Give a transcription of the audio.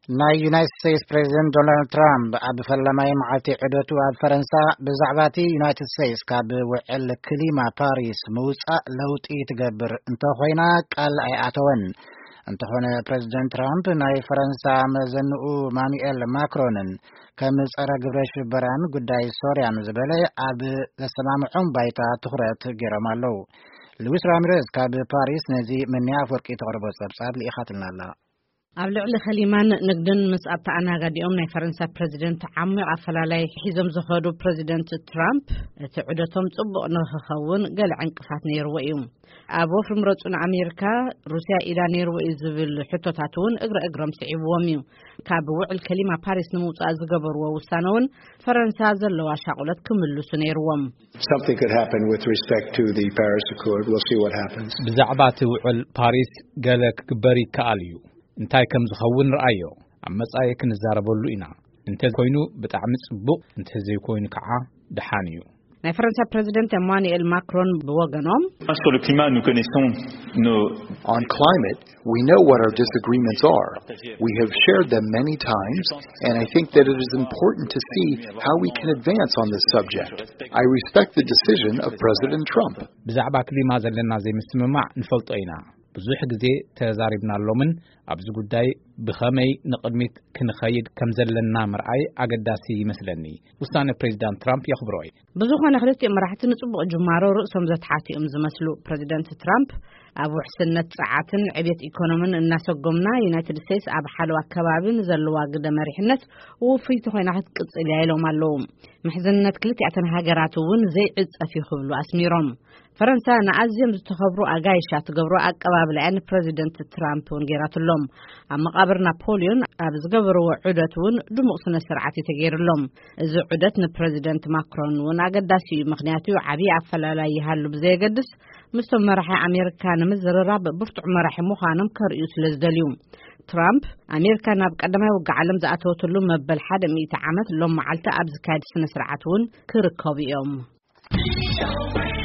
ናይ ዩናይትድ ስቴትስ ፕሬዚደንት ዶናልድ ትራምፕ ኣብ ፈላማይ መዓልቲ ዕደቱ ኣብ ፈረንሳ ብዛዕባቲ ዩናይትድ ስቴትስ ካብ ውዕል ክሊማ ፓሪስ ምውፃእ ለውጢ ትገብር እንተኾይና ቃል ኣይኣተወን። እንተኾነ ፕሬዚደንት ትራምፕ ናይ ፈረንሳ መዘንኡ ማኑኤል ማክሮንን ከም ጸረ ግብረ ሽበራን ጉዳይ ሶርያን ዝበለ ኣብ ዘሰማምዖም ባይታ ትኹረት ገይሮም ኣለዉ። ሉዊስ ራሚሬዝ ካብ ፓሪስ ነዚ ምንያፍ ወርቂ ተቕርቦ ጸብጻብ ልኢኻትልና ኣላ። ኣብ ልዕሊ ኸሊማን ንግድን ምስ ኣብ ተኣናጋዲኦም ናይ ፈረንሳ ፕሬዚደንት ዓሚቕ ኣፈላላይ ሒዞም ዝኸዱ ፕሬዚደንት ትራምፕ እቲ ዑደቶም ጽቡቕ ንኽኸውን ገለ ዕንቅፋት ነይርዎ እዩ። ኣብ ወፍሪ ምረፁን ኣሜሪካ ሩስያ ኢዳ ነይርዎ እዩ ዝብል ሕቶታት እውን እግረም ስዒብዎም እዩ። ካብ ውዕል ከሊማ ፓሪስ ንምውፃእ ዝገበርዎ ውሳነ እውን ፈረንሳ ዘለዋ ሻቁለት ክምልሱ ነይርዎም። ብዛዕባ እቲ ውዕል ፓሪስ ገለ ክግበር ይከኣል እዩ። እንታይ ከም ዝኸውን ረኣዮ ኣብ መጻኢ ክንዛረበሉ ኢና። እንተ ኮይኑ ብጣዕሚ ጽቡቕ፣ እንተ ዘይኮይኑ ከዓ ድሓን እዩ። ናይ ፈረንሳ ፕሬዚደንት ኤማኑኤል ማክሮን ብወገኖም On climate, we know what our disagreements are. We have shared them many times, and I think that it is important to see how we can advance on this subject. I respect the decision of President Trump. ብዛዕባ ክሊማ ዘለና ዘይምስምማዕ ንፈልጦ ኢና። ብዙሕ ግዜ ተዛሪብናሎምን ኣብዚ ጉዳይ ብኸመይ ንቕድሚት ክንኸይድ ከም ዘለና ምርኣይ ኣገዳሲ ይመስለኒ። ውሳነ ፕሬዚዳንት ትራምፕ የኽብሮይ ብዙኾነ ክልቲኦም መራሕቲ ንጽቡቕ ጅማሮ ርእሶም ዘተሓቲኦም ዝመስሉ ፕሬዚደንት ትራምፕ ኣብ ውሕስነት ጸዓትን ዕብየት ኢኮኖሚን እናሰጎምና ዩናይትድ ስቴትስ ኣብ ሓለዋ ከባቢን ዘለዋ ግደ መሪሕነት ውፍይቲ ኮይና ክትቅጽል ኢሎም ኣለዉ። ምሕዝንነት ክልቲኣተን ሃገራት እውን ዘይዕጸፍ ይኽብሉ ኣስሚሮም። ፈረንሳ ንኣዝዮም ዝተኸብሩ ኣጋይሻ ትገብሮ ኣቀባብላያን ፕሬዚደንት ትራምፕ እውን ገይራትሎም። ኣብ መቃብር ናፖሊዮን ኣብ ዝገበርዎ ዑደት እውን ድሙቕ ስነ ስርዓት ተገይሩሎም። እዚ ዑደት ንፕሬዚደንት ማክሮን እውን ኣገዳሲ እዩ። ምክንያቱ ዓብዪ ኣፈላላይ ይሃሉ ብዘየገድስ ምስቶም መራሒ ኣሜሪካ ንምዝርራብ ብርቱዕ መራሒ ምዃኖም ከርእዩ ስለ ዝደልዩ ትራምፕ ኣሜሪካ ናብ ቀዳማይ ውግእ ዓለም ዝኣተወትሉ መበል 100 ዓመት ሎም መዓልቲ ኣብ ዝካየድ ስነ ስርዓት እውን ክርከቡ እዮም።